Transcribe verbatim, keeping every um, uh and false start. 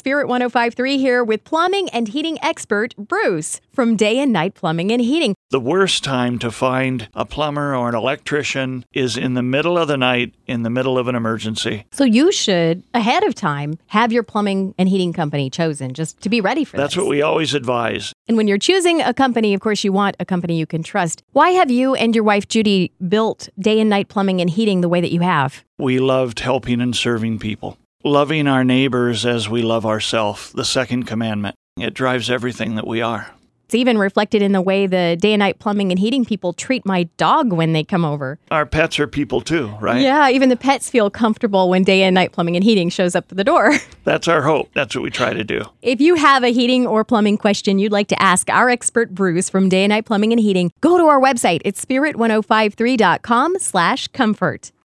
Spirit one oh five point three here with plumbing and heating expert Bruce from Day and Night Plumbing and Heating. The worst time to find a plumber or an electrician is in the middle of the night, in the middle of an emergency. So you should, ahead of time, have your plumbing and heating company chosen just to be ready for That's this. what we always advise. And when you're choosing a company, of course, you want a company you can trust. Why have you and your wife, Judy, built Day and Night Plumbing and Heating the way that you have? We loved helping and serving people. Loving our neighbors as we love ourselves, the second commandment. It drives everything that we are. It's even reflected in the way the Day and Night Plumbing and Heating people treat my dog when they come over. Our pets are people too, right? Yeah, even the pets feel comfortable when Day and Night Plumbing and Heating shows up at the door. That's our hope. That's what we try to do. If you have a heating or plumbing question you'd like to ask our expert Bruce from Day and Night Plumbing and Heating, go to our website. It's spirit ten fifty-three dot com slash comfort.